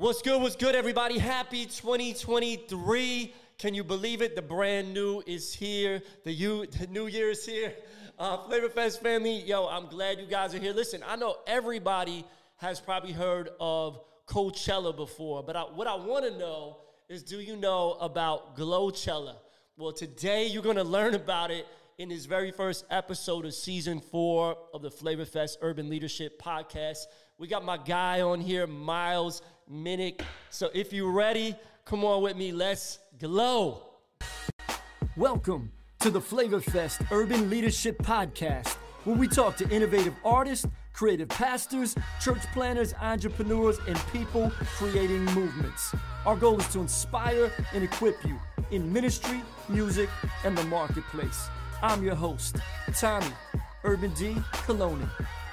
What's good, everybody? Happy 2023. Can you believe it? The brand new is here. The new year is here. Flavor Fest family, yo, I'm glad you guys are here. Listen, I know everybody has probably heard of Coachella before, but what I want to know is, do you know about Glowchella? Well, today you're going to learn about it in this very first episode of Season 4 of the Flavor Fest Urban Leadership Podcast. We got my guy on here, Miles Minnick. So if you're ready, come on with me. Let's glow. Welcome to the Flavor Fest Urban Leadership Podcast, where we talk to innovative artists, creative pastors, church planners, entrepreneurs, and people creating movements. Our goal is to inspire and equip you in ministry, music, and the marketplace. I'm your host, Tommy Urban D. Coloni.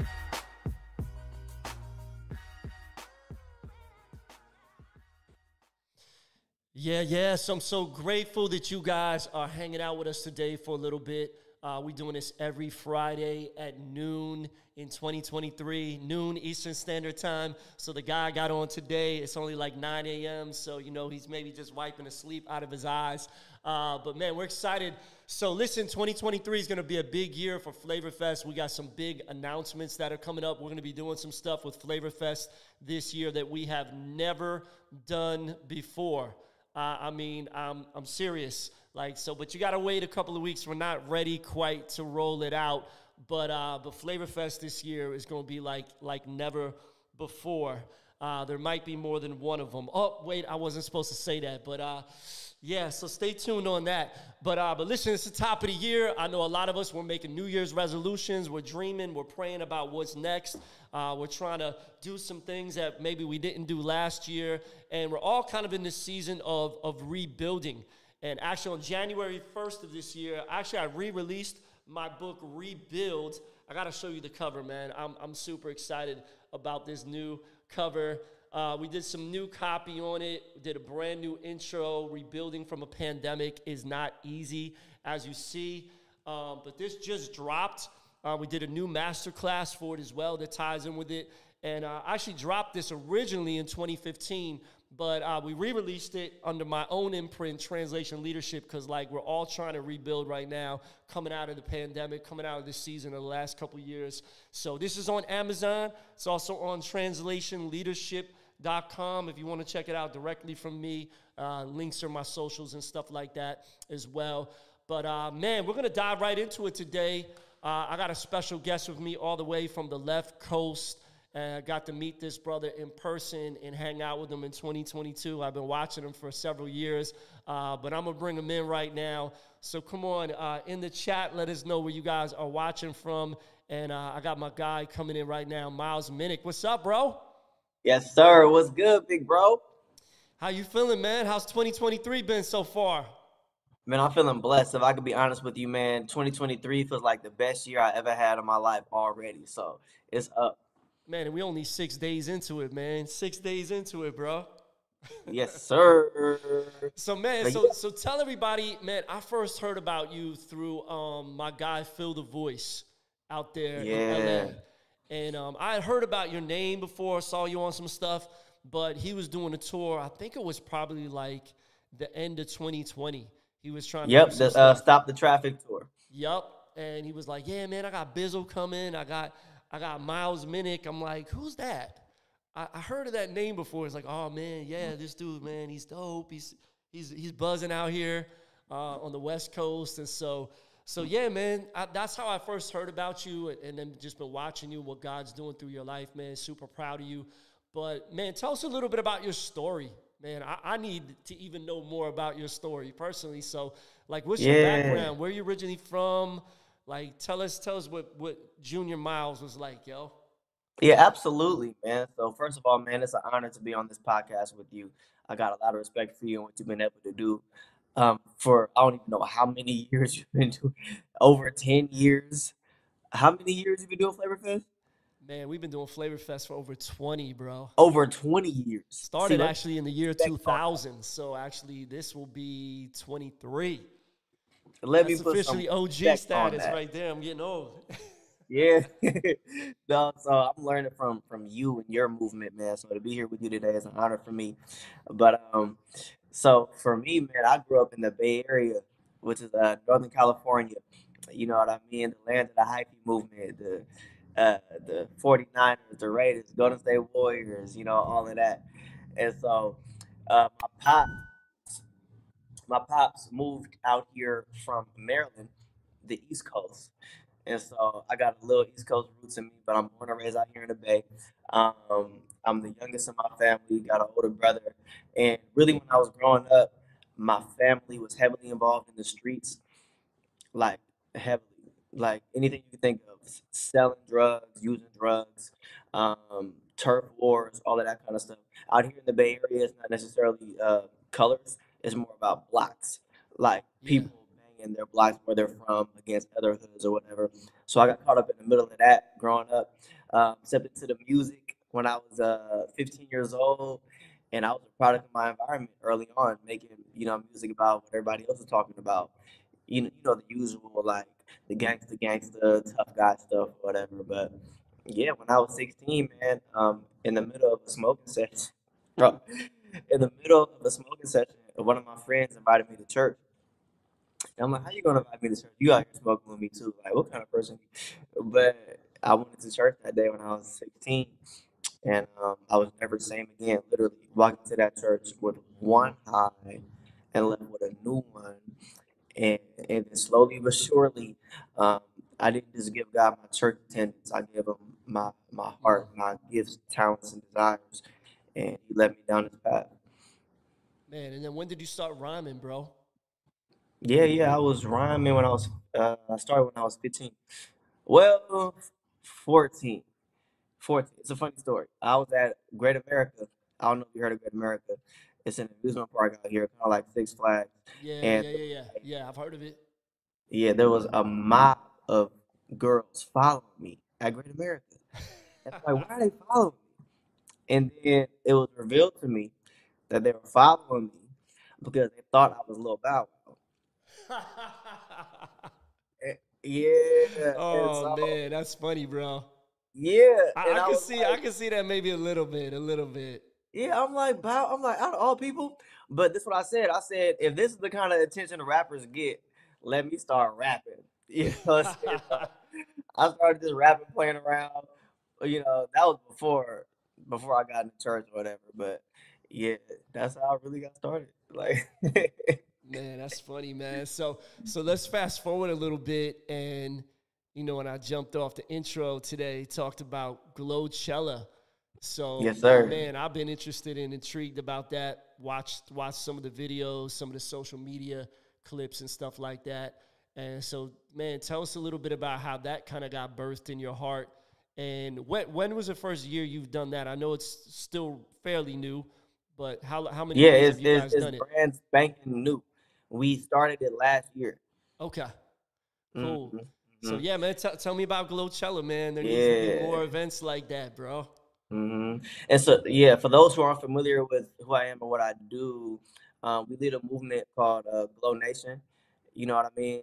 Yeah. So I'm so grateful that you guys are hanging out with us today for a little bit. We're doing this every Friday at noon in 2023, noon Eastern Standard Time. So the guy got on today. It's only like 9 a.m., so, he's maybe just wiping the sleep out of his eyes. But, man, we're excited. So, listen, 2023 is going to be a big year for Flavor Fest. We got some big announcements that are coming up. We're going to be doing some stuff with Flavor Fest this year that we have never done before. I'm serious. But you got to wait a couple of weeks. We're not ready quite to roll it out. But Flavor Fest this year is going to be like never before. There might be more than one of them. Oh, wait, I wasn't supposed to say that. But, so stay tuned on that. But listen, it's the top of the year. I know a lot of us, we're making New Year's resolutions. We're dreaming. We're praying about what's next. We're trying to do some things that maybe we didn't do last year. And we're all kind of in this season of rebuilding. And actually, on January 1st of this year, I re-released my book, Rebuild. I got to show you the cover, man. I'm super excited about this new cover. We did some new copy on it. We did a brand new intro. Rebuilding from a pandemic is not easy, as you see. But this just dropped. We did a new masterclass for it as well that ties in with it. And I actually dropped this originally in 2015, but we re-released it under my own imprint, Translation Leadership, because we're all trying to rebuild right now, coming out of the pandemic, coming out of this season of the last couple of years. So this is on Amazon. It's also on translationleadership.com if you want to check it out directly from me. Links are my socials and stuff like that as well. But, man, we're going to dive right into it today. I got a special guest with me all the way from the left coast. And I got to meet this brother in person and hang out with him in 2022. I've been watching him for several years, but I'm going to bring him in right now. So come on, in the chat, let us know where you guys are watching from. And I got my guy coming in right now, Miles Minnick. What's up, bro? Yes, sir. What's good, big bro? How you feeling, man? How's 2023 been so far? Man, I'm feeling blessed. If I could be honest with you, man, 2023 feels like the best year I ever had in my life already. So it's up. Man, and we only 6 days into it, man. 6 days into it, bro. Yes, sir. So, man, so tell everybody, man, I first heard about you through my guy, Phil the Voice, out there in LA. And I had heard about your name before, saw you on some stuff, but he was doing a tour. I think it was probably like the end of 2020. He was trying to do the Stop the Traffic tour. Yup. And he was like, yeah, man, I got Bizzle coming. I got Miles Minnick. I'm like, who's that? I heard of that name before. It's like, oh, man, yeah, this dude, man, he's dope. He's buzzing out here on the West Coast. And so yeah, man, that's how I first heard about you, and then just been watching you, what God's doing through your life, man. Super proud of you. But, man, tell us a little bit about your story. Man, I need to even know more about your story personally. So, what's your background? Where are you originally from? Tell us what Junior Miles was like, yo. Yeah, absolutely, man. So first of all, man, it's an honor to be on this podcast with you. I got a lot of respect for you and what you've been able to do for, I don't even know how many years you've been doing, over 10 years. How many years have you been doing Flavor Fest? Man, we've been doing Flavor Fest for over 20, bro. Over 20 years. Started actually in the year 2000. So actually this will be 23. Let me That's put officially some OG respect on status that. right there. I'm getting old. Yeah. No, so I'm learning from you and your movement, man. So to be here with you today is an honor for me. But so for me, man, I grew up in the Bay Area, which is Northern California. You know what I mean? The land of the hyphy movement, the 49ers, the Raiders, Golden State Warriors, you know, all of that. And so my pops moved out here from Maryland, the East Coast. And so I got a little East Coast roots in me, but I'm born and raised out here in the Bay. I'm the youngest in my family, got an older brother. And really, when I was growing up, my family was heavily involved in the streets, like heavily. Like anything you can think of, selling drugs, using drugs, turf wars, all of that kind of stuff. Out here in the Bay Area, it's not necessarily colors, it's more about blocks. Like Yeah. people banging their blocks where they're from against other hoods or whatever. So I got caught up in the middle of that growing up. Stepped into the music when I was 15 years old, and I was a product of my environment early on, making music about what everybody else was talking about. You know the usual, like the gangster, tough guy stuff, or whatever. But yeah, when I was 16, man, in the middle of a smoking session, bro, in the middle of a smoking session, one of my friends invited me to church. And I'm like, how you gonna invite me to church? You out here smoking with me too? Like, what kind of person? But I went to church that day when I was 16, and I was never the same again. Literally walked into that church with one high and left with a new one. And then slowly but surely, um, I didn't just give God my church attendance. I gave him my Mm. heart, my gifts, talents, and desires, and he led me down this path. Man, and then when did you start rhyming, bro? Yeah, yeah, I was rhyming when I started when I was 15. Well, 14. 14. It's a funny story. I was at Great America. I don't know if you heard of Great America. It's an amusement park out here, kind of like Six Flags. Yeah, And yeah, yeah, yeah. Yeah, I've heard of it. yeah, there was a mob of girls following me at Great America. And I'm like, why are they following me? And then it was revealed to me that they were following me because they thought I was Lil Bow Wow. Yeah, and Oh so man, that's funny, bro. yeah, I, and I I could was see I like, could see that maybe a little bit, a little bit. yeah, I'm like, out of all people, but this is what I said. I said, if this is the kind of attention the rappers get, let me start rapping. You know what I'm saying? So I started just rapping, playing around. That was before I got into church or whatever. But yeah, that's how I really got started. Like, Man, that's funny, man. So let's fast forward a little bit, and when I jumped off the intro today, talked about Glowchella. So yes, sir. man, I've been interested and intrigued about that. Watched some of the videos, some of the social media clips and stuff like that. And so, man, tell us a little bit about how that kind of got birthed in your heart. And when was the first year you've done that? I know it's still fairly new, but how many Yeah, years it's have you it's, guys it's done it? brand spanking new. We started it last year. Okay. Cool. hmm So yeah, man, tell me about Glowchella, man. There needs to be Yeah. more events like that, bro. And so, yeah, for those who aren't familiar with who I am and what I do, we lead a movement called Glow Nation. You know what I mean?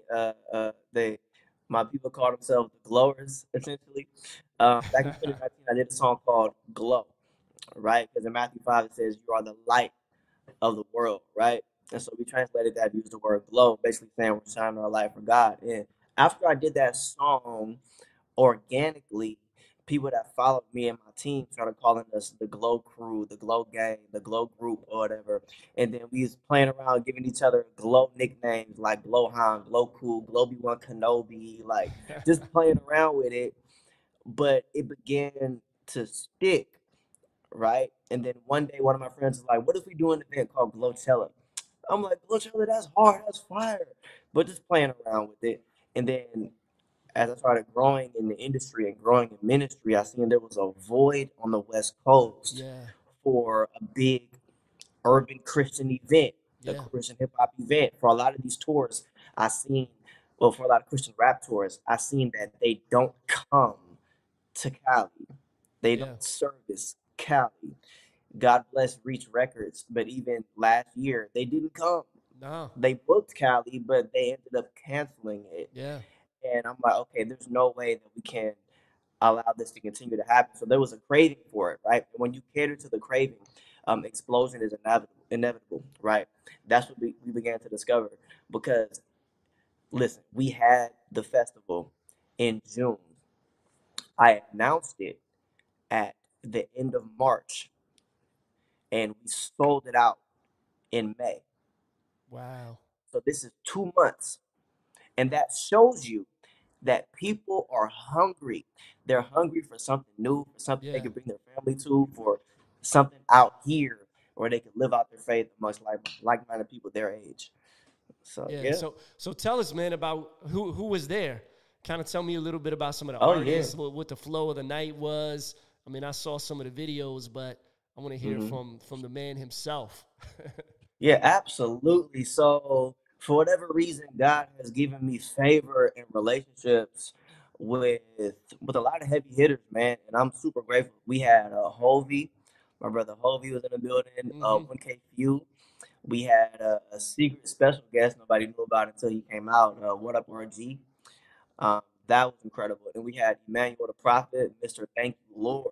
My people call themselves the Glowers, essentially. Back in 2019, I did a song called Glow, right? Because in Matthew 5, it says, "You are the light of the world," right? And so we translated that, use the word glow, basically saying we're shining our light for God. And after I did that song, organically, people that followed me and my team started calling us the Glow Crew, the Glow Gang, the Glow Group, or whatever. And then we was playing around, giving each other Glow nicknames like Glowhound, Glow Cool, Globy One Kenobi, like just playing around with it. But it began to stick, right? And then one day, one of my friends was like, "What if we do an event called Glowchella?" I'm like, "Glowchella, that's hard, that's fire," but just playing around with it. And then as I started growing in the industry and growing in ministry, I seen there was a void on the West Coast Yeah. for a big urban Christian event, a Yeah. Christian hip hop event. For a lot of these tours, I seen, well, for a lot of Christian rap tours, I seen that they don't come to Cali. They Yeah. don't service Cali. God bless Reach Records, but even last year, they didn't come. No. They booked Cali, but they ended up canceling it. Yeah. And I'm like, okay, there's no way that we can allow this to continue to happen. So there was a craving for it, right? And when you cater to the craving, explosion is inevitable, right? That's what we began to discover because listen, we had the festival in June. I announced it at the end of March, and we sold it out in May. Wow. So this is 2 months, and that shows you that people are hungry. They're hungry for something new, for something they Yeah. can bring their family to, for something out here where they can live out their faith amongst like-minded people their age. So Yeah. yeah. So tell us, man, about who was there. Kind of tell me a little bit about some of the Oh yeah. artists, what the flow of the night was. I mean, I saw some of the videos, but I want to hear hmm from the man himself. Yeah, absolutely. So, for whatever reason, God has given me favor in relationships with with a lot of heavy hitters, man, and I'm super grateful. We had Hovey, my brother Hovey was in the building. Mm-hmm. 1K Few. We had a secret special guest nobody knew about until he came out. What up, RG? That was incredible. And we had Emmanuel the Prophet, Mr. Thank You Lord.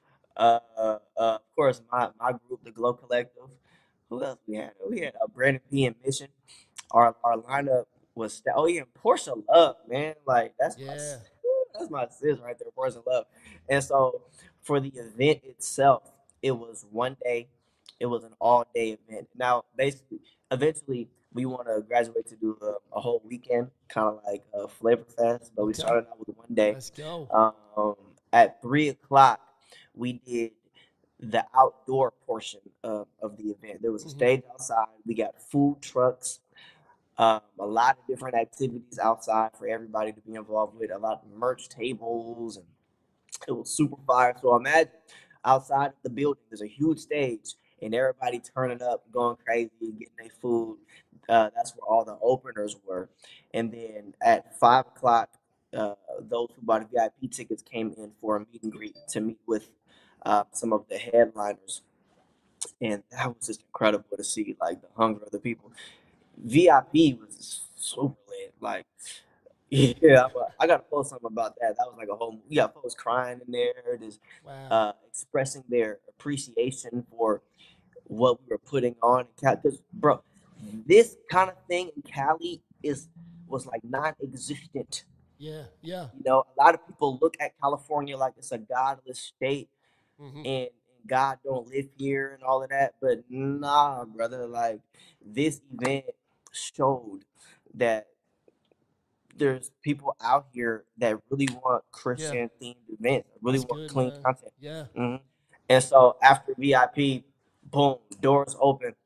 Of course, my group, the Glow Collective. Who else we had? We had Brandon P and Mission. Our lineup was oh yeah, Portia Love, man. Like Yeah. that's my sis right there, Portia Love. And so for the event itself, it was one day. It was an all day event. Now, basically, eventually, we want to graduate to do a whole weekend, kind of like a Flavor Fest. But we Okay. started out with one day. Let's go. Um, at 3 o'clock, we did the outdoor portion of the event. There was a Mm-hmm. stage outside. We got food trucks, a lot of different activities outside for everybody to be involved with. A lot of merch tables, and it was super fire. So imagine outside of the building, there's a huge stage, and everybody turning up, going crazy, getting their food. That's where all the openers were. And then at 5 o'clock, those who bought VIP tickets came in for a meet and greet to meet with some of the headliners, and that was just incredible to see, like the hunger of the people. VIP was super lit, like yeah, I gotta post something about that. That was like a whole. We got folks crying in there, just Wow. expressing their appreciation for what we were putting on in Cali. Because, bro, this kind of thing in Cali was like non-existent. Yeah. Yeah. You know, a lot of people look at California like it's a godless state, Mm-hmm. and God don't live here and all of that. But nah, brother, like this event showed that there's people out here that really want Yeah. Christian themed events, really That's want good, clean man. content. Yeah. hmm And so after VIP, boom, doors open,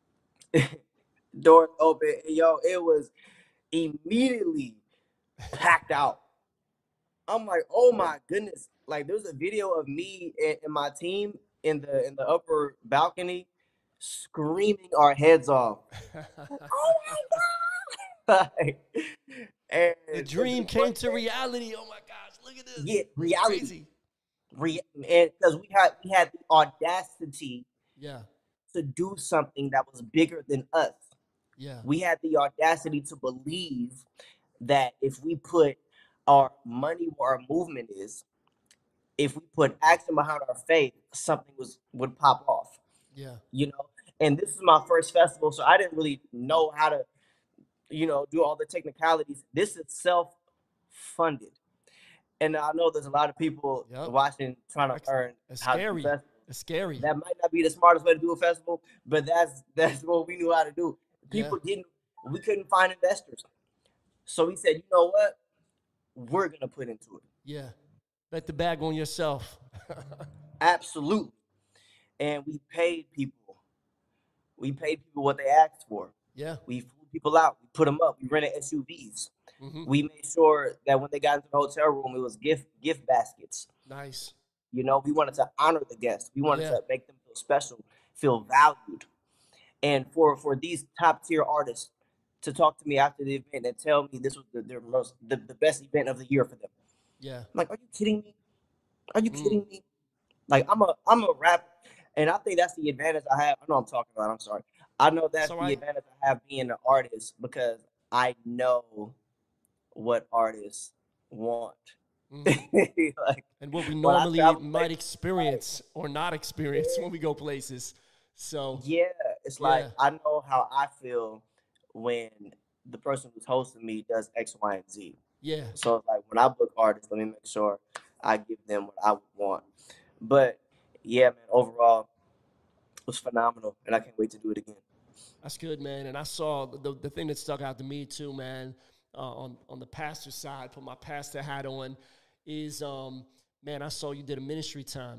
doors open, and yo, it was immediately packed out. I'm like, oh my goodness! Like, there's a video of me and my team in the upper balcony screaming our heads off. Oh my god! Like, and The the dream one came to thing, reality. Oh my gosh, look at this. yeah, It's reality. crazy. And because we had the audacity Yeah. to do something that was bigger than us. Yeah. We had the audacity to believe that if we put our money where our movement is, if we put action behind our faith, something would pop off. Yeah. You know, and this is my first festival, so I didn't really know how to, do all the technicalities. This is self-funded. And I know there's a lot of people Yep. watching trying to That's, learn that's how to do scary. festivals. It's scary. That might not be the smartest way to do a festival, but that's what we knew how to do. Yeah. People didn't We couldn't find investors. So we said, you know what? We're gonna put into it. Yeah. Bet the bag on yourself. Absolutely. And we paid people. We paid people what they asked for. Yeah. We flew people out. We put them up. We rented SUVs. Mm-hmm. We made sure that when they got into the hotel room, it was gift baskets. Nice. We wanted to honor the guests. We wanted Yeah. to make them feel special, feel valued. And for these top tier artists to talk to me after the event and tell me this was the best event of the year for them. Yeah. I'm like, are you kidding me? Are you Mm. kidding me? Like I'm a rapper, and I think that's the advantage I have. I know I'm talking about. I'm sorry. I know that's all the right. advantage I have being an artist because I know what artists want. Hmm. Like And what we when I normally travel might places, like, experience or not experience when we go places. So, yeah, it's like yeah, I know how I feel when the person who's hosting me does X, Y, and Z. yeah. So it's like when I book artists, let me make sure I give them what I would want. But yeah, man, overall it was phenomenal, and I can't wait to do it again. That's good, man. And I saw the thing that stuck out to me too, man. On the pastor side, put my pastor hat on, is man, I saw you did a ministry time,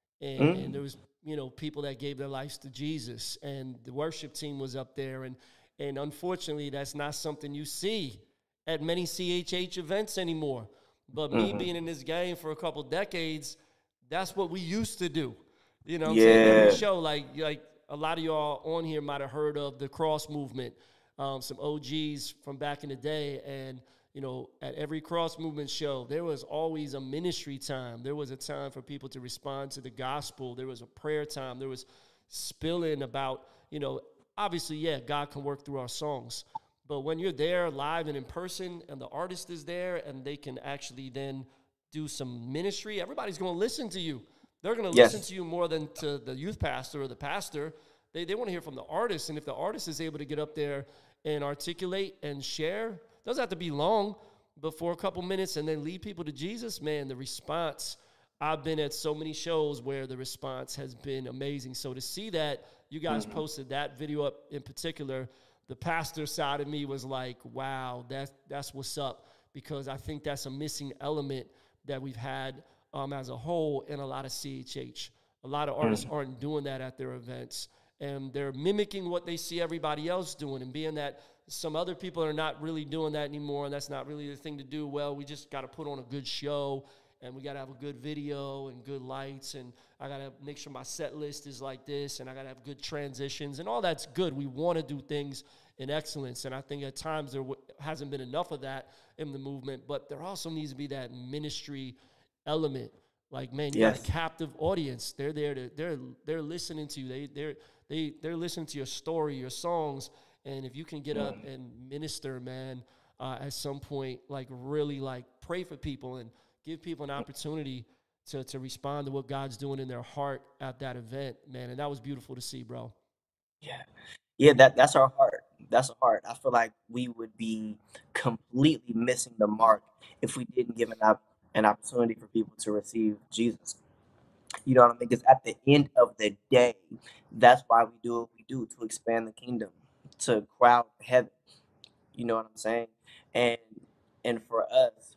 and there Mm, was people that gave their lives to Jesus, and the worship team was up there, and unfortunately, that's not something you see at many CHH events anymore. But me being mm-hmm. in this game for a couple decades, that's what we used to do. You know what I'm saying? Every Yeah. show, like a lot of y'all on here might have heard of the cross movement, some OGs from back in the day. And, at every cross movement show, there was always a ministry time. There was a time for people to respond to the gospel. There was a prayer time. There was spilling about, obviously, yeah, God can work through our songs. But when you're there live and in person and the artist is there and they can actually then do some ministry, everybody's going to listen to you. They're going to listen Yes. to you more than to the youth pastor or the pastor. They want to hear from the artist. And if the artist is able to get up there and articulate and share, doesn't have to be long, but for a couple minutes and then lead people to Jesus, man, the response. I've been at so many shows where the response has been amazing. So to see that you guys Hmm. posted that video up in particular, the pastor side of me was like, wow, that's what's up, because I think that's a missing element that we've had as a whole in a lot of CHH. A lot of artists Hmm. aren't doing that at their events, and they're mimicking what they see everybody else doing. And being that some other people are not really doing that anymore, and that's not really the thing to do, well, we just got to put on a good show, and we got to have a good video and good lights, and I got to make sure my set list is like this, and I got to have good transitions, and all that's good. We want to do things in excellence, and I think at times there hasn't been enough of that in the movement, but there also needs to be that ministry element. Like, man, you got a Yes. captive audience. They're there to they're listening to you. They're listening to your story, your songs, and if you can get up Mm. and minister, man, at some point, like really like pray for people and give people an opportunity to respond to what God's doing in their heart at that event, man. And that was beautiful to see, bro. Yeah. Yeah, that's our heart. That's our heart. I feel like we would be completely missing the mark if we didn't give an opportunity for people to receive Jesus. You know what I mean? Because at the end of the day, that's why we do what we do, to expand the kingdom, to crowd heaven. You know what I'm saying? And and for us,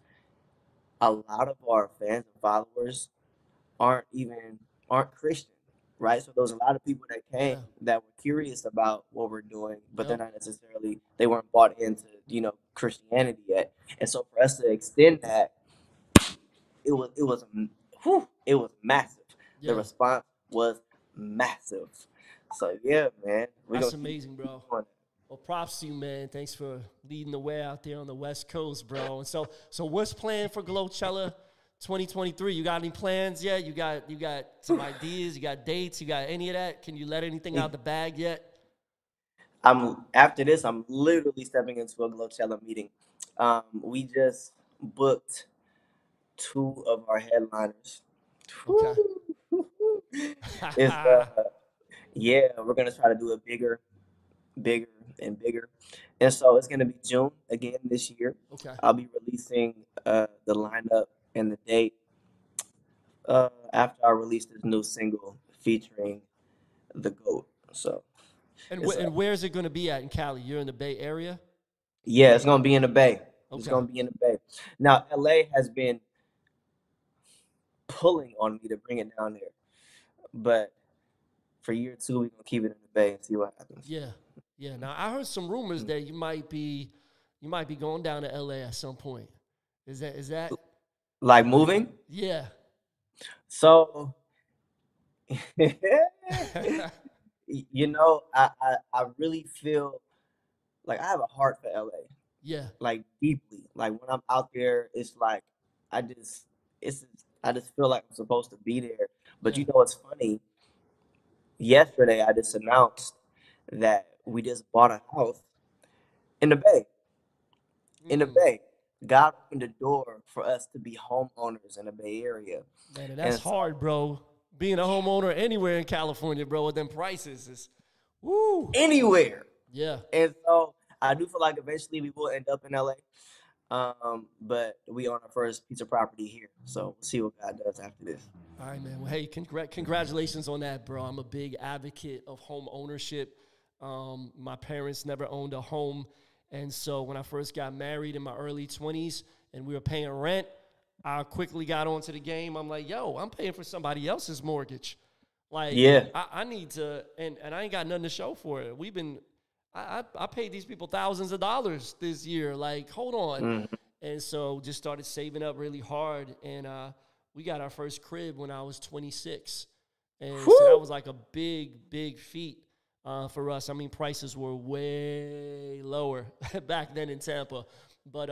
a lot of our fans and followers aren't Christian, right? So there's a lot of people that came Yeah. that were curious about what we're doing, but they're Yep. not necessarily they weren't bought into Christianity yet. And so for us to extend that, it was massive. The Yeah. response was massive. So yeah, man, we're That's gonna amazing, keep bro. doing Well, props to you, man. Thanks for leading the way out there on the West Coast, bro. And so what's planned for Glowchella 2023? You got any plans yet? You got some ideas? You got dates? You got any of that? Can you let anything it. out the bag yet? I'm after this. I'm literally stepping into a Glowchella meeting. We just booked two of our headliners. Okay. It's yeah, we're gonna try to do it bigger, bigger, and bigger, and so it's gonna be June again this year. Okay. I'll be releasing the lineup and the date after I release this new single featuring the GOAT. So And it's and where's it going to be at in Cali? You're in the Bay Area? yeah, it's gonna be in the Bay. It's Okay. gonna be in the Bay. Now LA has been pulling on me to bring it down there, but for year two we're gonna keep it in the Bay and see what happens. Yeah. Yeah. Now, I heard some rumors that you might be going down to LA at some point. Is that Like moving. yeah. So I really feel like I have a heart for LA, Yeah. like deeply. Like when I'm out there, it's like I just it's I just feel like I'm supposed to be there. But Yeah. you know what's funny? Yesterday I just announced that we just bought a house in the Bay. In the Mm. Bay. God opened the door for us to be homeowners in the Bay Area. Man, and that's And so hard, bro. Being a homeowner anywhere in California, bro, with them prices is, woo. anywhere. Yeah. And so I do feel like eventually we will end up in LA. But we own our first piece of property here. So we'll see what God does after this. All right, man. Well, hey, congratulations on that, bro. I'm a big advocate of home ownership. My parents never owned a home. And so when I first got married in my early 20s and we were paying rent, I quickly got onto the game. I'm like, yo, I'm paying for somebody else's mortgage. Like, Yeah. I need to, and I ain't got nothing to show for it. I paid these people thousands of dollars this year. Like, hold on. Mm-hmm. And so just started saving up really hard. And we got our first crib when I was 26. And so that was like a big, big feat for us. I mean, prices were way lower back then in Tampa. But,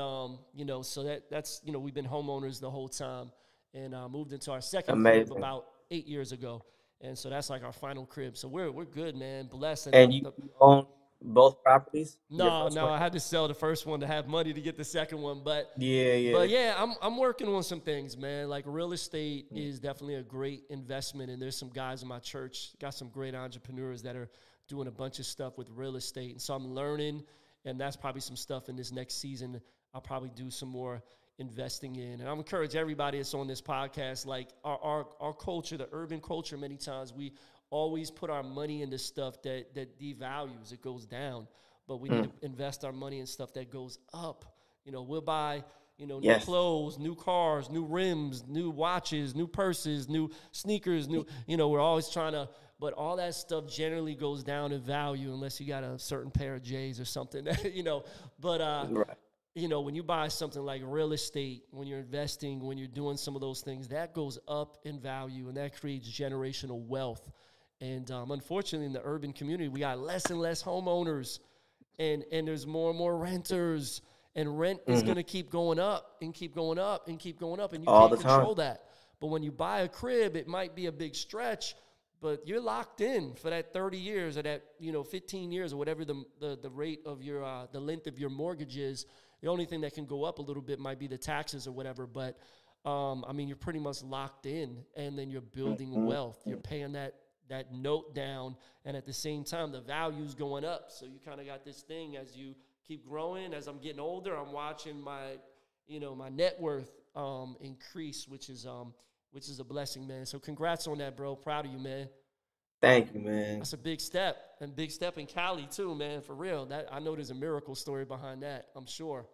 so that's we've been homeowners the whole time and moved into our second crib Amazing. about 8 years ago. And so that's like our final crib. So we're good, man. Blessed. And you own both properties? No, I had to sell the first one to have money to get the second one. But Yeah. I'm working on some things, man. Like real estate is definitely a great investment. And there's some guys in my church, got some great entrepreneurs that are doing a bunch of stuff with real estate. And so I'm learning, and that's probably some stuff in this next season I'll probably do some more investing in. And I'm encourage everybody that's on this podcast, like our culture, the urban culture, many times we always put our money into stuff that devalues, it goes down. But we need to invest our money in stuff that goes up. We'll buy, new clothes, new cars, new rims, new watches, new purses, new sneakers, we're always trying to, but all that stuff generally goes down in value unless you got a certain pair of J's or something, but, Right. When you buy something like real estate, when you're investing, when you're doing some of those things, that goes up in value and that creates generational wealth. And unfortunately, in the urban community, we got less and less homeowners, and there's more and more renters, and rent is going to keep going up and keep going up and keep going up, and you All can't the time. control that. But when you buy a crib, it might be a big stretch, but you're locked in for that 30 years or that 15 years or whatever the rate of your the length of your mortgage is. The only thing that can go up a little bit might be the taxes or whatever, but you're pretty much locked in, and then you're building wealth. You're paying that note down, and at the same time, the value's going up. So you kind of got this thing as you keep growing. As I'm getting older, I'm watching my net worth increase, which is a blessing, man. So congrats on that, bro. Proud of you, man. Thank you, man. That's a big step, and big step in Cali too, man. For real, that I know there's a miracle story behind that. I'm sure.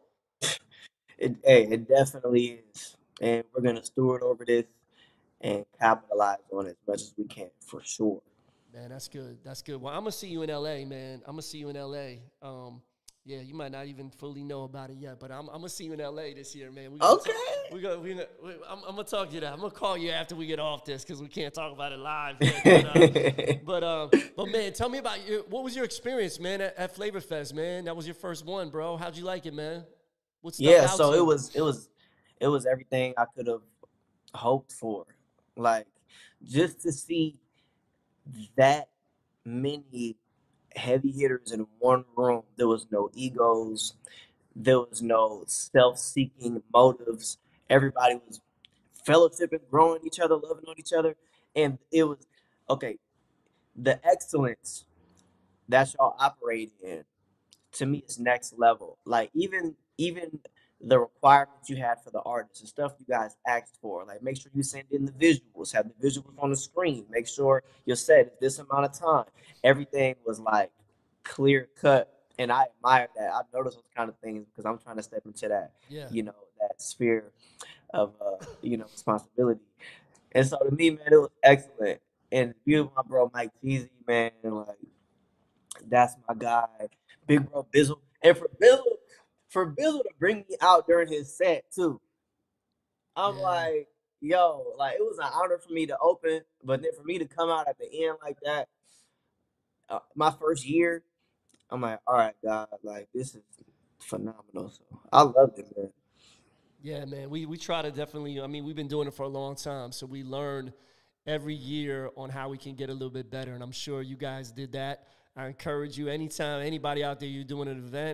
It definitely is. And we're gonna steward over this and capitalize on it as much as we can, for sure. Man, that's good. That's good. Well, I'm gonna see you in LA, man. I'm gonna see you in LA. Yeah, you might not even fully know about it yet, but I'm gonna see you in LA this year, man. Okay. I'm gonna talk to you. I'm gonna call you after we get off this because we can't talk about it live yet. But man, tell me about what was your experience, man, at Flavor Fest, man? That was your first one, bro. How'd you like it, man? What stuck Yeah, out so to you? it was everything I could have hoped for. Like, just to see that many heavy hitters in one room. There was no egos. There was no self-seeking motives. Everybody was fellowshipping, growing each other, loving on each other. And it was, okay, the excellence that y'all operate in, to me, is next level. Like, even the requirements you had for the artists, the stuff you guys asked for, like make sure you send in the visuals, have the visuals on the screen, make sure your set is this amount of time. Everything was like clear cut, and I admire that. I've noticed those kind of things because I'm trying to step into that, Yeah. that sphere of responsibility. And so to me, man, it was excellent. And you, my bro Mike Teasy, man, like that's my guy, big bro Bizzle, and for Bizzle to bring me out during his set too. I'm Yeah. like, yo, like it was an honor for me to open, but then for me to come out at the end like that, my first year, I'm like, all right, God, like this is phenomenal. So I loved it, man. Yeah, man. We try to definitely. I mean, we've been doing it for a long time, so we learn every year on how we can get a little bit better. And I'm sure you guys did that. I encourage you anytime anybody out there you're doing an event,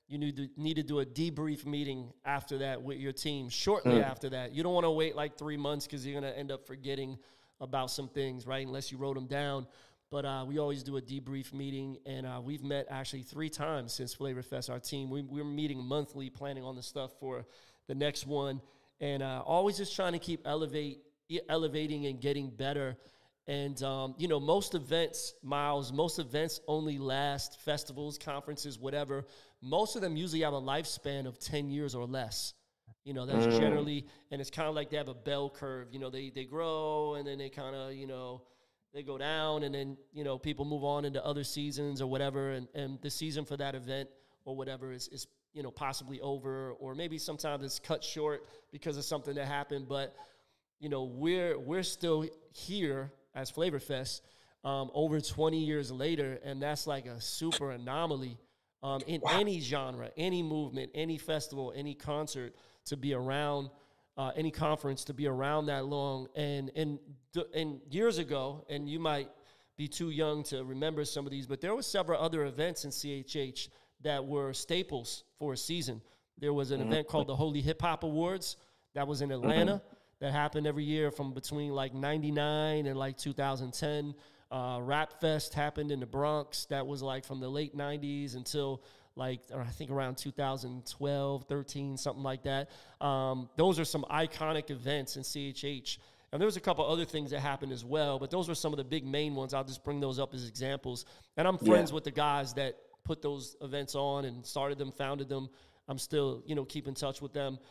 you need to do a debrief meeting after that with your team shortly after that. You don't want to wait like 3 months because you're going to end up forgetting about some things, right, unless you wrote them down. But we always do a debrief meeting, and we've met actually 3 times since Flavor Fest, our team. We're meeting monthly, planning on the stuff for the next one, and always just trying to keep elevating and getting better. And, most events, Miles, only last, festivals, conferences, whatever. Most of them usually have a lifespan of 10 years or less. That's generally, and it's kind of like they have a bell curve. They grow, and then they kind of, they go down, and then, people move on into other seasons or whatever. And the season for that event or whatever is possibly over, or maybe sometimes it's cut short because of something that happened. But, we're still here as Flavor Fest over 20 years later, and that's like a super anomaly in any genre, any movement, any festival, any concert to be around, any conference to be around that long. And years ago, and you might be too young to remember some of these, but there were several other events in CHH that were staples for a season. There was an event called the Holy Hip Hop Awards that was in Atlanta. That happened every year from between like 99 and like 2010. Rap Fest happened in the Bronx. That was like from the late 90s until I think around 2012, 13, something like that. Those are some iconic events in CHH. And there was a couple other things that happened as well, but those were some of the big main ones. I'll just bring those up as examples. And I'm friends with the guys that put those events on and started them, founded them. I'm still, keep in touch with them.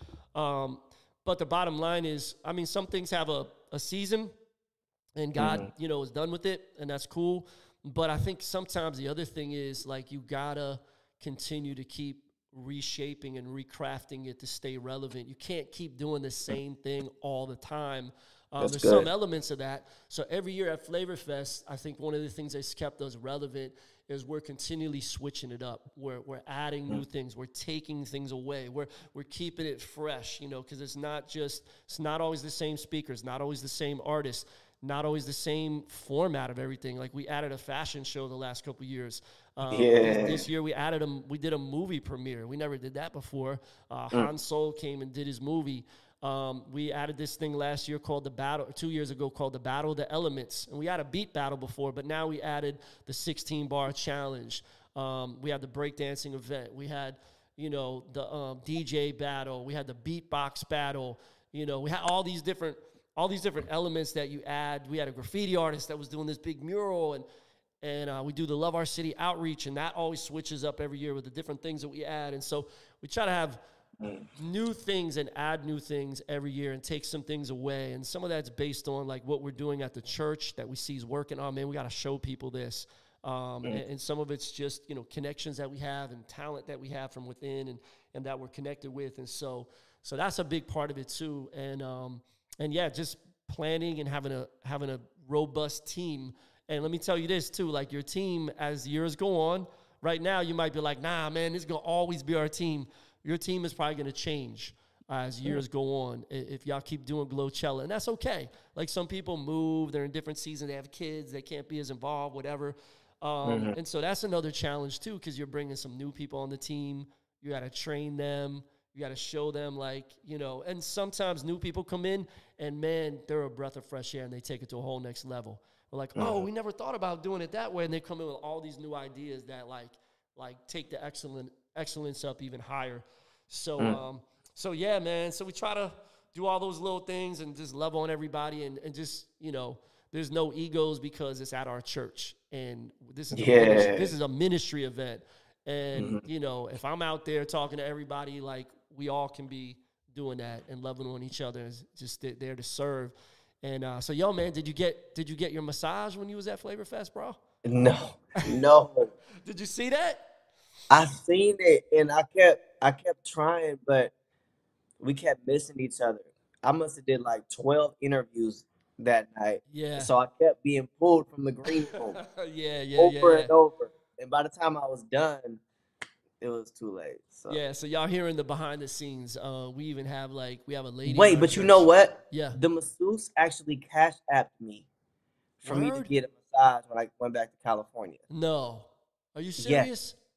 But the bottom line is, some things have a season, and God, is done with it, and that's cool. But I think sometimes the other thing is, like, you got to continue to keep reshaping and recrafting it to stay relevant. You can't keep doing the same thing all the time. There's some elements of that. So every year at Flavor Fest, I think one of the things that's kept us relevant is we're continually switching it up. We're adding new things. We're taking things away. We're keeping it fresh, because it's not always the same speakers, not always the same artists, not always the same format of everything. Like, we added a fashion show the last couple of years. This year we did a movie premiere. We never did that before. Han Solo came and did his movie. We added this thing last year called 2 years ago called the Battle of the Elements. And we had a beat battle before, but now we added the 16-bar challenge. We had the breakdancing event. We had, the DJ battle. We had the beatbox battle. We had all these different elements that you add. We had a graffiti artist that was doing this big mural, and we do the Love Our City outreach, and that always switches up every year with the different things that we add. And so we try to have new things and add new things every year and take some things away. And some of that's based on like what we're doing at the church that we see is working. Oh man, we got to show people this. And some of it's just, connections that we have and talent that we have from within and that we're connected with. And so that's a big part of it too. And yeah, just planning and having a robust team. And let me tell you this too, like your team, as years go on, right now you might be like, nah, man, this is going to always be our team. Your team is probably going to change as years go on if y'all keep doing Glowcella. And that's okay. Like, some people move. They're in different seasons. They have kids. They can't be as involved, whatever. And so that's another challenge, too, because you're bringing some new people on the team. You got to train them. You got to show them, like, and sometimes new people come in, and, man, they're a breath of fresh air, and they take it to a whole next level. We're like, oh, we never thought about doing it that way. And they come in with all these new ideas that, like take the excellence up even higher. So yeah, man. So we try to do all those little things and just love on everybody and just, there's no egos because it's at our church. And this is a ministry event. And, if I'm out there talking to everybody, like, we all can be doing that and loving on each other and just there to serve. And so, yo, man, did you get your massage when you was at Flavor Fest, bro? No. Did you see that? I seen it, and I kept trying, but we kept missing each other. I must have did like 12 interviews that night. Yeah. So I kept being pulled from the green room over and over. And by the time I was done, it was too late. So yeah, so y'all hearing the behind the scenes. We even have we have a lady. Wait, but you know what? Yeah. The masseuse actually cash apped me for me to get a massage when I went back to California. No. Are you serious?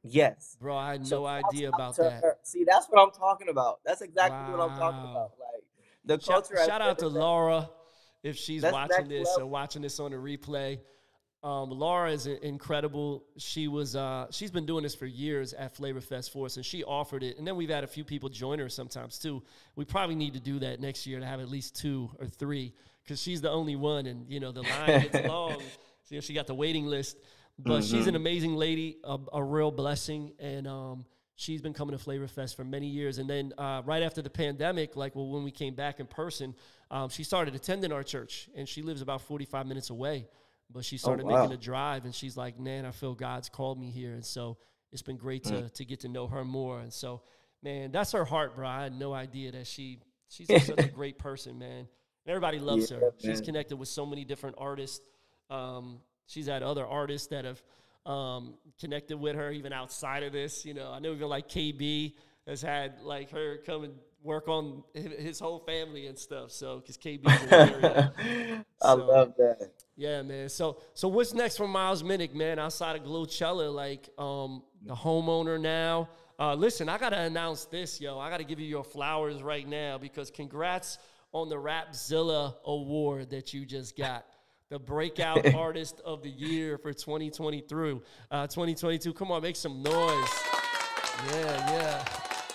Yes. Bro, I had So no shouts idea out about to that. her. See, that's what I'm talking about. That's exactly what I'm talking Wow. about. Like the Shout, culture at shout out Flavor to Fest, Laura if she's that's watching next this or level. watching this on the replay. Laura is incredible. She's been doing this for years at Flavor Fest for us, and she offered it. And then we've had a few people join her sometimes too. We probably need to do that next year to have at least 2 or 3 because she's the only one, and the line gets long. So she got the waiting list, but she's an Hmm. amazing lady, a real blessing, and she's been coming to Flavor Fest for many years. And then right after the pandemic, when we came back in person, she started attending our church, and she lives about 45 minutes away. But she Oh started making wow. a drive, and she's like, man, I feel God's called me here. And so it's been great Mm. to get to know her more. And so, man, that's her heart, bro. I had no idea that she's just such a great person, man. And everybody Yeah, loves her. She's man. connected with so many different artists. She's had other artists that have connected with her even outside of this. I know even like KB has had like her come and work on his whole family and stuff. So, because KB's in the area. I So, love that. yeah, man. So what's next for Miles Minnick, man? Outside of Glowcella, like the homeowner now. Listen, I gotta announce this, yo. I gotta give you your flowers right now because congrats on the Rapzilla award that you just got. The breakout artist of the year for 2022. Come on, make some noise. Yeah, yeah.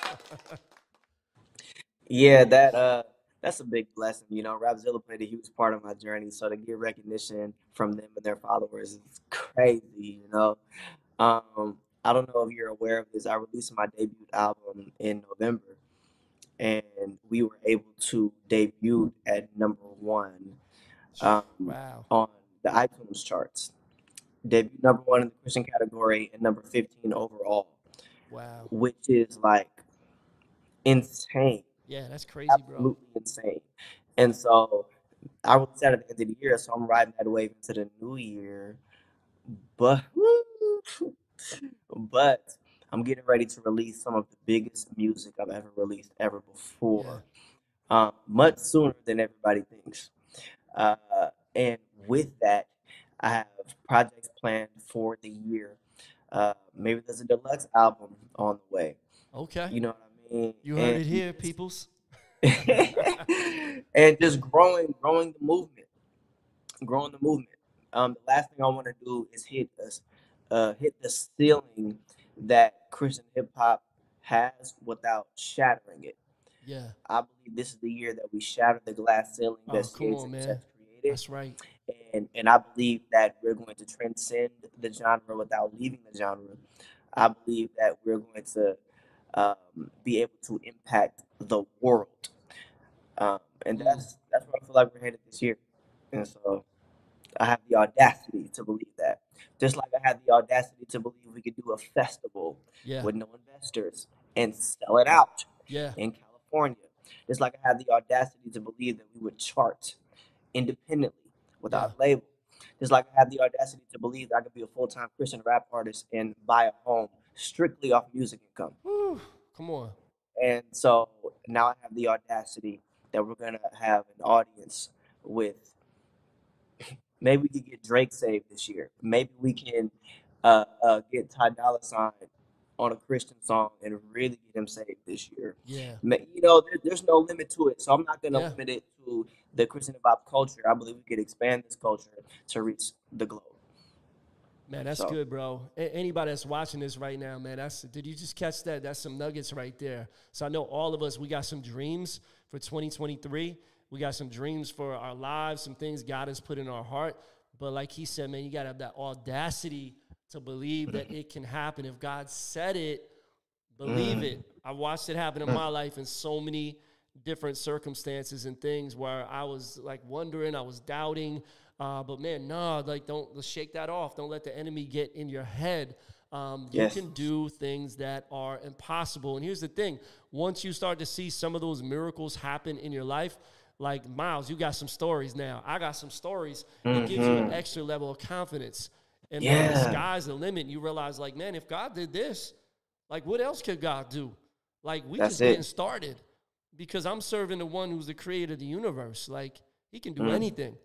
Yeah, that's a big blessing. Rapzilla played a huge part of my journey, so to get recognition from them and their followers is crazy. I don't know if you're aware of this. I released my debut album in November, and we were able to debut at number 1 um, Wow. on the iTunes charts. Debut number 1 in the Christian category and number 15 overall, Wow. which is like insane, Yeah, that's crazy, bro. absolutely insane. And so I released that at the end of the year, so I'm riding that wave into the new year. But but I'm getting ready to release some of the biggest music I've ever released ever Yeah. before, much sooner than everybody thinks. Uh, and with that, I have projects planned for the year. Maybe there's a deluxe album on the way. Okay. You know what I mean? You heard And it here, peoples. and just growing the movement. The last thing I want to do is hit the ceiling that Christian hip hop has without shattering it. Yeah. I believe this is the year that we shatter the glass ceiling that Oh, come on, CHH has man. created, That's right. and I believe that we're going to transcend the genre without leaving the genre. I believe that we're going to be able to impact the world, and Mm. that's where I feel like we're headed this year. And so I have the audacity to believe that. Just like I had the audacity to believe we could do a festival Yeah. with no investors and sell it out Yeah. in California. Just like I had the audacity to believe that we would chart independently Yeah. without a label. Just like I had the audacity to believe that I could be a full-time Christian rap artist and buy a home strictly off music income. Woo. Come on. And so now I have the audacity that we're gonna have an audience with. Maybe we could get Drake saved this year. Maybe we can get Ty Dolla $ign on a Christian song and really get him saved this year. Yeah. There's no limit to it, so I'm not gonna Yeah. limit it to the Christian hip hop culture. I believe we could expand this culture to reach the globe. Man, that's So good, bro. Anybody that's watching this right now, man, did you just catch that? That's some nuggets right there. So I know all of us, we got some dreams for 2023. We got some dreams for our lives, some things God has put in our heart. But like he said, man, you got to have that audacity to believe that it can happen. If God said it, believe mm, it. I watched it happen in mm, my life in so many different circumstances and things where I was like wondering, I was doubting. But man, no, like let's shake that off. Don't let the enemy get in your head. You yes. can do things that are impossible. And here's the thing: once you start to see some of those miracles happen in your life, like Miles, you got some stories now. I got some stories. It gives you an Hmm. extra level of confidence. And man, the Yeah, sky's the limit. You realize, like, man, if God did this, like, what else could God do? Like, we that's just getting it. started because I'm serving the one who's the creator of the universe. Like, he can do Mm, anything.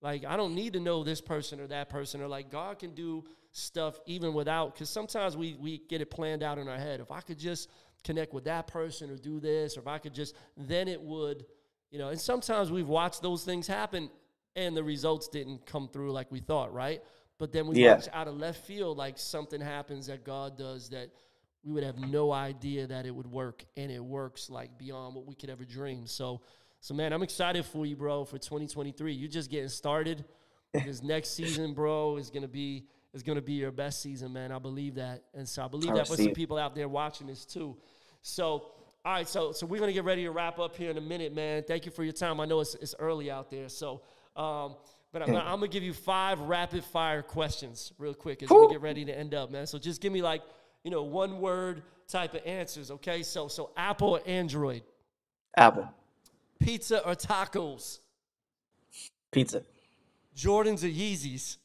Like, I don't need to know this person or that person, or like God can do stuff even without, because sometimes we get it planned out in our head. If I could just connect with that person or do this, or if I could just, then it would, and sometimes we've watched those things happen and the results didn't come through like we thought, right? But then we watch out of left field, like something happens that God does that we would have no idea that it would work, and it works like beyond what we could ever dream. So man, I'm excited for you, bro, for 2023. You're just getting started. This next season, bro, is gonna be your best season, man. I believe that. And so I believe that for some people out there watching this too. So, all right, so we're going to get ready to wrap up here in a minute, man. Thank you for your time. I know it's early out there. So, but I'm going to give you 5 rapid-fire questions real quick as we get ready to end up, man. So just give me like, one-word type of answers, okay? So Apple or Android? Apple. Pizza or tacos? Pizza. Jordans or Yeezys?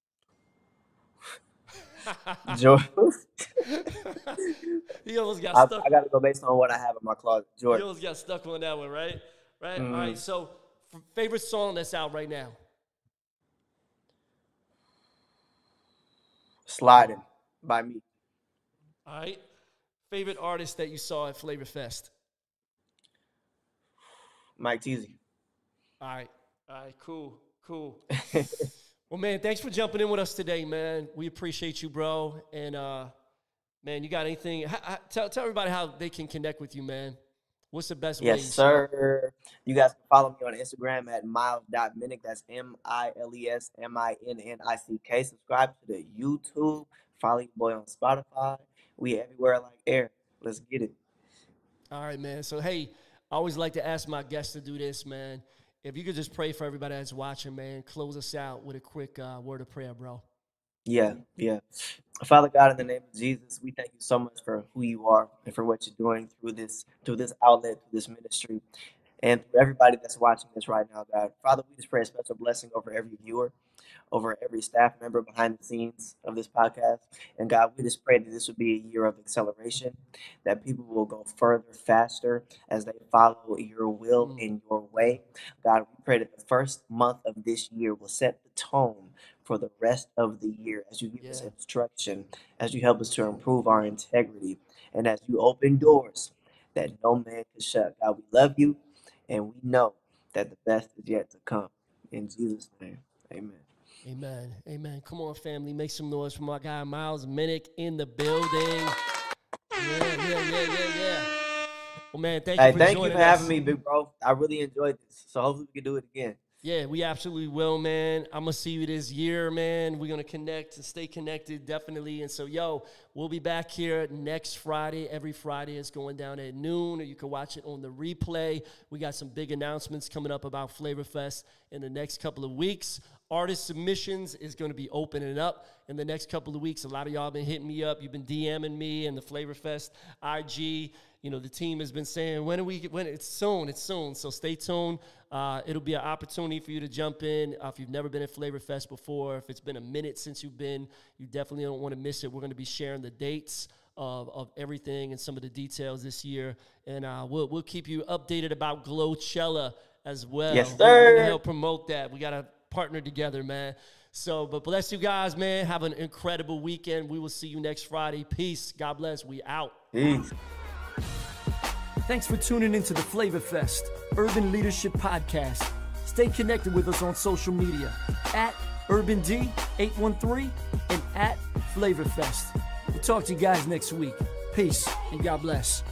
Jordan. He almost got stuck. I got to go based on what I have in my closet. Jordan. He almost got stuck on that one, right? Right? Mm-hmm. All right, so favorite song that's out right now? Sliding by me. All right. Favorite artist that you saw at Flavor Fest? Mike Teasy. All right, cool. Well, man, thanks for jumping in with us today, man. We appreciate you, bro. And, man, you got anything? Tell everybody how they can connect with you, man. What's the best way? Yes, sir. You guys can follow me on Instagram at miles.minnick. That's MILESMINNICK. Subscribe to the YouTube. Follow your boy on Spotify. We everywhere like air. Let's get it. All right, man. So, hey, I always like to ask my guests to do this, man. If you could just pray for everybody that's watching, man, close us out with a quick word of prayer, bro. Yeah. Father God, in the name of Jesus, we thank you so much for who you are and for what you're doing through this outlet, through this ministry, and through everybody that's watching this right now, God. Father, we just pray a special blessing over every viewer, over every staff member behind the scenes of this podcast. And God, we just pray that this would be a year of acceleration, that people will go further, faster as they follow your will and your way. God, we pray that the first month of this year will set the tone for the rest of the year as you give us instruction, as you help us to improve our integrity, and as you open doors that no man can shut. God, we love you, and we know that the best is yet to come. In Jesus' name, amen. Amen. Come on, family. Make some noise for my guy, Miles Minnick, in the building. Yeah. Well, man, thank you for joining us. Thank you for having me, big bro. I really enjoyed this. So hopefully we can do it again. Yeah, we absolutely will, man. I'm going to see you this year, man. We're going to connect and stay connected, definitely. And so, we'll be back here next Friday. Every Friday it's going down at noon, or you can watch it on the replay. We got some big announcements coming up about Flavor Fest in the next couple of weeks. Artist submissions is going to be opening up in the next couple of weeks. A lot of y'all have been hitting me up. You've been DMing me and the Flavor Fest IG. The team has been saying, when it's soon. So stay tuned. It'll be an opportunity for you to jump in. If you've never been at Flavor Fest before, if it's been a minute since you've been, you definitely don't want to miss it. We're going to be sharing the dates of everything and some of the details this year. And we'll keep you updated about Glowchella as well. Yes, sir. We're going to help promote that. We got to partner together, man. So, but bless you guys, man. Have an incredible weekend. We will see you next Friday. Peace. God bless. We out. Peace. Thanks for tuning into the Flavor Fest Urban Leadership Podcast. Stay connected with us on social media at UrbanD813 and at Flavor Fest. We'll talk to you guys next week. Peace and God bless.